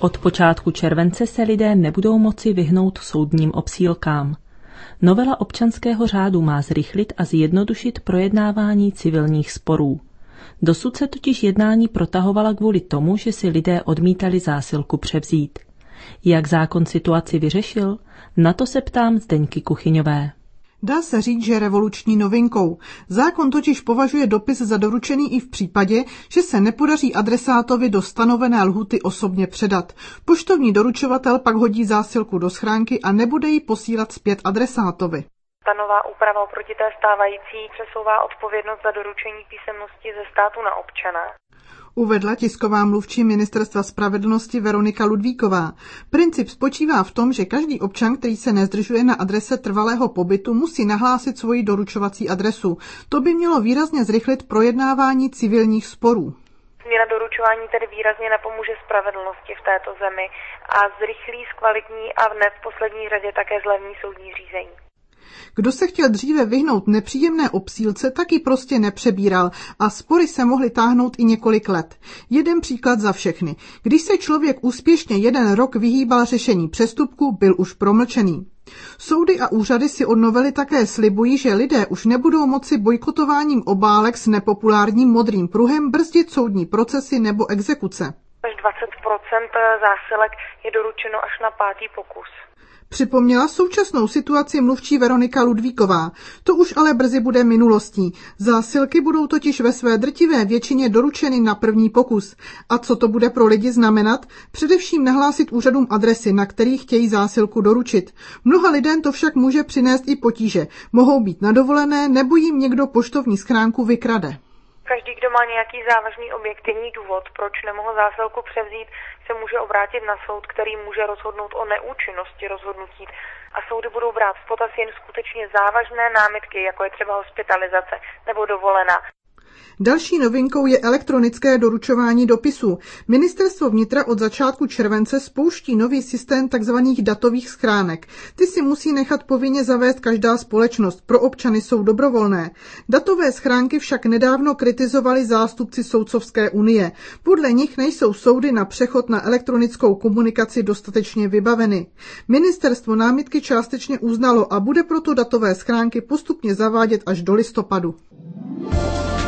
Od počátku července se lidé nebudou moci vyhnout soudním obsílkám. Novela občanského řádu má zrychlit a zjednodušit projednávání civilních sporů. Dosud se totiž jednání protahovala kvůli tomu, že si lidé odmítali zásilku převzít. Jak zákon situaci vyřešil? Na to se ptám Zdeňky Kuchyňové. Dá se říct, že revoluční novinkou. Zákon totiž považuje dopis za doručený i v případě, že se nepodaří adresátovi do stanovené lhůty osobně předat. Poštovní doručovatel pak hodí zásilku do schránky a nebude ji posílat zpět adresátovi. Ta nová úprava oproti té stávající přesouvá odpovědnost za doručení písemnosti ze státu na občana. Uvedla tisková mluvčí Ministerstva spravedlnosti Veronika Ludvíková. Princip spočívá v tom, že každý občan, který se nezdržuje na adrese trvalého pobytu, musí nahlásit svoji doručovací adresu. To by mělo výrazně zrychlit projednávání civilních sporů. Změna doručování tedy výrazně napomůže spravedlnosti v této zemi a zrychlí, zkvalitní a v neposlední řadě také zlevní soudní řízení. Kdo se chtěl dříve vyhnout nepříjemné obsílce, tak ji prostě nepřebíral a spory se mohly táhnout i několik let. Jeden příklad za všechny. Když se člověk úspěšně 1 rok vyhýbal řešení přestupku, byl už promlčený. Soudy a úřady si od novely také slibují, že lidé už nebudou moci bojkotováním obálek s nepopulárním modrým pruhem brzdit soudní procesy nebo exekuce. Až 20% zásilek je doručeno až na 5. pokus. Připomněla současnou situaci mluvčí Veronika Ludvíková. To už ale brzy bude minulostí. Zásilky budou totiž ve své drtivé většině doručeny na 1. pokus. A co to bude pro lidi znamenat? Především nahlásit úřadům adresy, na kterých chtějí zásilku doručit. Mnoha lidem to však může přinést i potíže. Mohou být na dovolené nebo jim někdo poštovní schránku vykrade. Každý, kdo má nějaký závažný objektivní důvod, proč nemohl zásilku převzít, se může obrátit na soud, který může rozhodnout o neúčinnosti rozhodnutí. A soudy budou brát v potaz jen skutečně závažné námitky, jako je třeba hospitalizace nebo dovolená. Další novinkou je elektronické doručování dopisů. Ministerstvo vnitra od začátku července spouští nový systém tzv. Datových schránek. Ty si musí nechat povinně zavést každá společnost. Pro občany jsou dobrovolné. Datové schránky však nedávno kritizovali zástupci Soudcovské unie. Podle nich nejsou soudy na přechod na elektronickou komunikaci dostatečně vybaveny. Ministerstvo námitky částečně uznalo a bude proto datové schránky postupně zavádět až do listopadu.